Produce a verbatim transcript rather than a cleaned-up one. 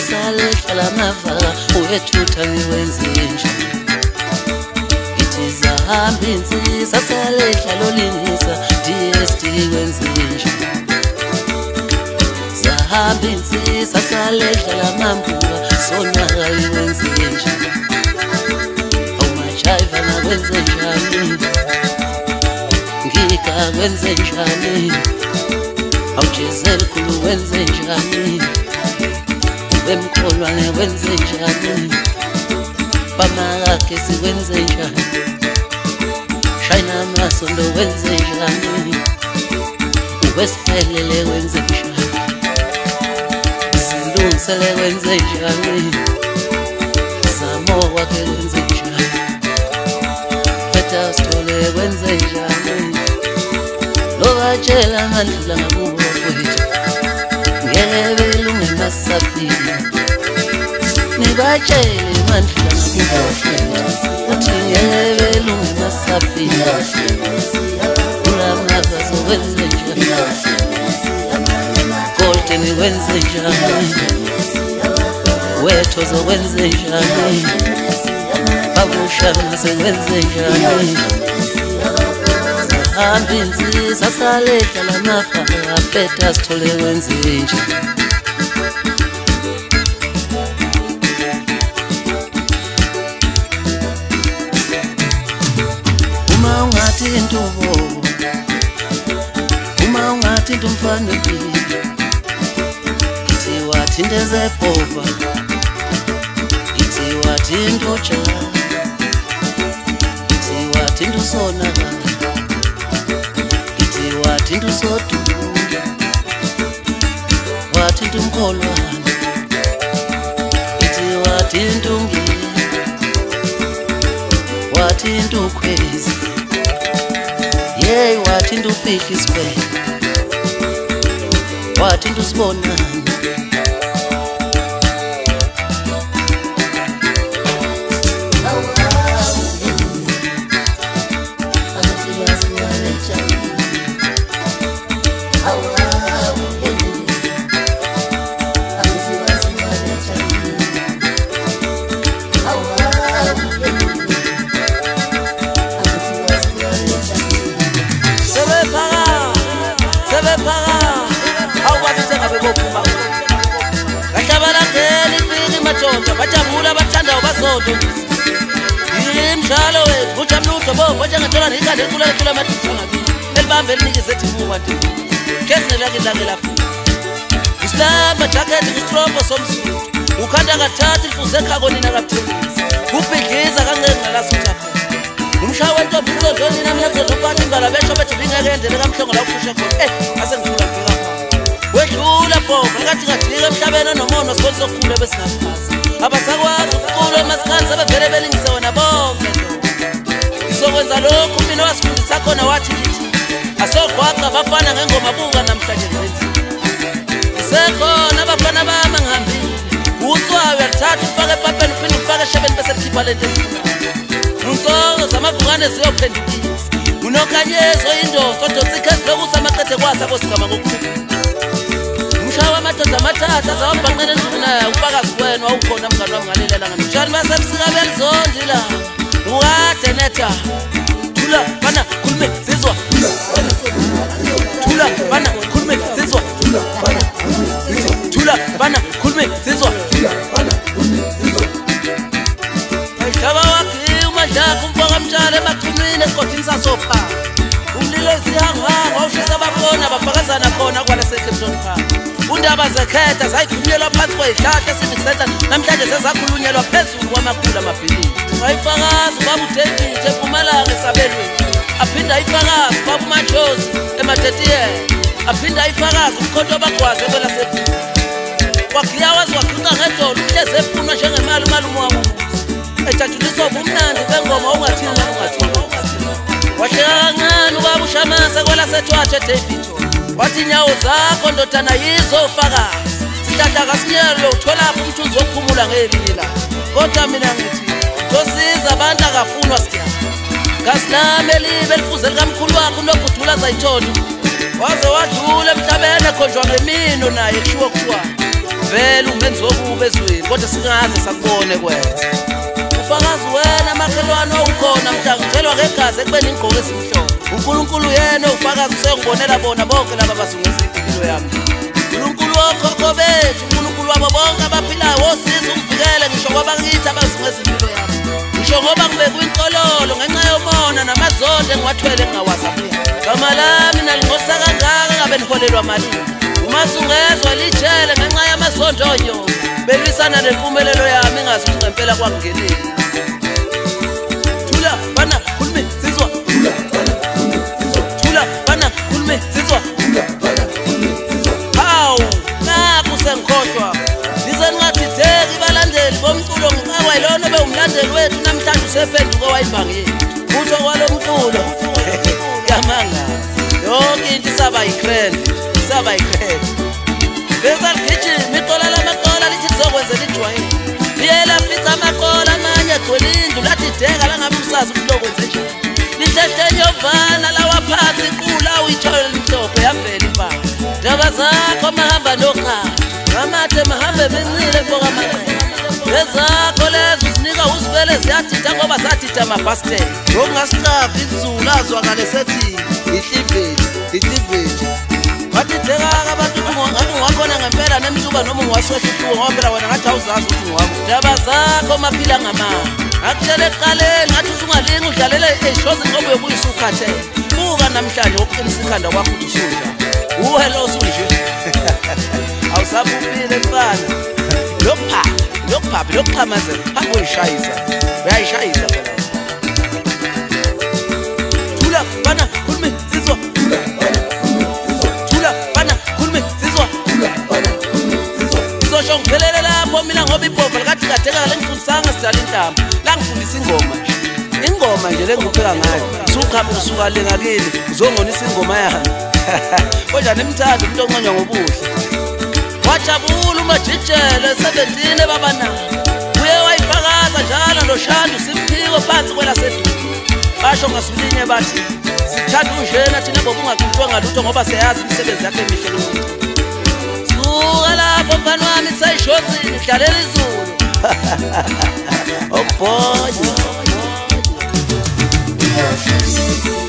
sasale hlala mavaka uyethutha ngiwenzenje ithi zahamba insizwa sasale hlala olingisa D S T wenzenje zahamba insizwa sasale hlala mambuka sonaka iwenzenje awumajaiva ngakwenze njani ngika kwenze njani awujezeli khulu wenze njani bemkholwa nekwenze njani bamakakhe sikwenze njani shayina amasondo wenze njani uwesifelele wenze njani isilungisele wenze njani zamo kwakhe wenze njani feta sithole wenze njani lokatshela ngandlula ngakubo kwethu ngeke lungemasafina nibatshele mandla ngakubo uthi ngeke lungemasafina ulamava sokwenze njani kodwa nikwenze njani wethu zokwenze njani babushana sekwenze njani zahamba insizwa sasale hlala mavaka aphetha sithole wenze nje uma ungathi intubo uma ungathi intumfanele ithi wathi ndezebhova ithi wathi intoja ithi wathi ndusonaka ithi wathi ndusodula wathi ndumkholwana ithi wathi ndungile wathi ndukhwezi yey wathi ndufihla isikwele wathi ndusibonani bajabula bathanda ubazodo imjalo wethu ujamlutho bo njengathola ngikade kula kula mathunga elibambe elinikise ethi buwa nje kesi lake lake lapho islamba jacket ngistrobo somsudu ukhanda kathatha ifuze khako nina kabuthengisa ubhidliza kancane ngalasutha umshawe ntombi izodlo nina mina kuzophatha ingala besho bethu bingakendele kamhlongo la ukhusha khona eh ase ngifuna ngifika wedlula bo ngathi ngadika emhlabeni nomono sibonisa okukhulu besingaphasi abasakwazi ukuqula masikhansi abevele belingise wona bonke izokwenza lokhu mina wasifundisa khona wathi asogwaqa abafana ngengoma buka namhlanje ngenzi isekhona abafana bama ngihambile utswayo uyathatha ufake epapeni uphinde ufake eshebeni bese likhipha lento unsongo zamavukane ziyophendukisa unokanyezo indoda odonsa ikhesi lokusamaqethe kwasa bosigama ngokukhulu umshawa amadoda amathatha zawabhanqela endluna ubakazi wena wawukhona mngani wami ngalelela ngamtshani basebusika belzondi la ukade netha thula bana khulume sizwa thula bana khulume sizwa thula bana khulume sizwa ayidaba wakhe umadlaka umfoka mtshale emathunwini esigodini sasopa umlilo isihanguhangu wawushisa ababona bafakazana khona kwalasekhepton park undaba zekhetha zayikhunyelwa phansi kwey'hlahla civic center namhlanje sezakhulunyelwa phezulu kwamakhulu amabhilidi ayifakazi ubaba udavid eMpumalanga esabelweni aphinde ayifakazi ubaba umajozi emadetiyela aphinde ayifakazi umkhonto wabagwazi ebelasephula kwakhiyawazi wakhunqa ngedolo uhlezi efunwa njengemali umalume wamuzi ejajuliswa ubumnandi bengoma ungathini ungathini wahleka kancane ubaba ushamasa kwelasethu David wathi nyawo zakho ndodana yizo ufakazi sihlahla kasinyelo utholapho umthunzi wokuphumula ngelinye la kodwa mina ngithi tosiza abantu akafunwa sitya ngasilame elibe elifuze likamkhulu wakho unobhudula zayithola waze wadlula emhlabeni ekhonjwa ngemino naye kushiwo kuthiwa vele umenzi wokuba ezweni kodwa singaze sakubone kwethu ufakazi wena makhelwane ukhona mhla ngithelwa ngegazi ekubeni ingqoko esimhlophe uNkulunkulu yena ufakazi usengibonela bona bonke laba basungisa impilo yami uNkulunkulu okhokho bethu uNkulunkulu wabo bonke abaphilayo wosiza umvikele ngisho kwabakithi abasungisa impilo yami ngisho ngoba ngibekwe inkololo ngenxa yomona namazonde engiwathwele engingawazaphi gama lami nalingosa kangaka ngabe niholelwa malini umasungezwa lijele ngenxa yamazondonyo belwisana nempumelelo yami ngazi ukuthi ngempela kwangingenile thula bana khulumi sizwa thula bana khulumi sizwa thula bana khulumi sizwa thula bana khulumi sizwa hawu naku sengikhohlwa lize ngathi theki balandeli bomculo ngicakwa yilona bewumlandeli wethu namhlanje usephenduka wayimbangeni utho kwalomculo yamanga yonke into isaba yikrend isaba yikrend besa ligijima iqola lamaqola lithi lizokwenzela ijwayini liyela fica amaqola amanye agcwele indlu lathi deka langabe usazi ukuthi lokwenze njani lihlehle nyovana lawa phansi iqula uyithole limhlophe yavela impala ndaba zakho mahamba nokhala ngamathe mahambe emincile mfoka amanqe lezakho lezo zinika uzivele ziyathitha ngoba zathitha amabhastela ngokungasicaphi isizulu azwakale sethi ihliveli ihliveli bathi thekaka abantu ngathi ungakhona ngempela nemhluka noma ungiwaswehla ihluko ngoba phela wena ngathi awuzazi ukuthi ungwakho ndaba zakho maphila ngamanga akutshele eqaleni ngathi usungalingi udlalele ey'shozi ngoba uyobuyisa ukhathele buka namhlanje wokuqinisa ikhanda kwakho ukuthi usunja uwe lo usunje awusaphupile mfana lokuphapha lokuphapha lokuqhamazela phambi uyishayisa uyayishayisa phela thula bana khulumi sizwa thula bana khulumi sizwa thula bana khulumi sizwa sizosho ngiphelele lapho mina ngoba ibhova likathi kadeka lengifundisanga sidala intamba la ngifundisa ingoma nje ingoma nje lengipheka ngayo usuqhamuka usuka le ngakini uzongonisa ingoma yami kodwa nemthando umuntu onqonywa ngobuhle wajabula umajijele seventeen baba na uye wayifakaza njalo loshando simphiko phansi kwela sedudu basho ngasulinye bathi sithanda unjena thina bobungakhutshwa ngalutho ngoba siyazi imisebenzi yakhe emihle lo suka lapho mfana wami sayishozini dlalela izulu oh boy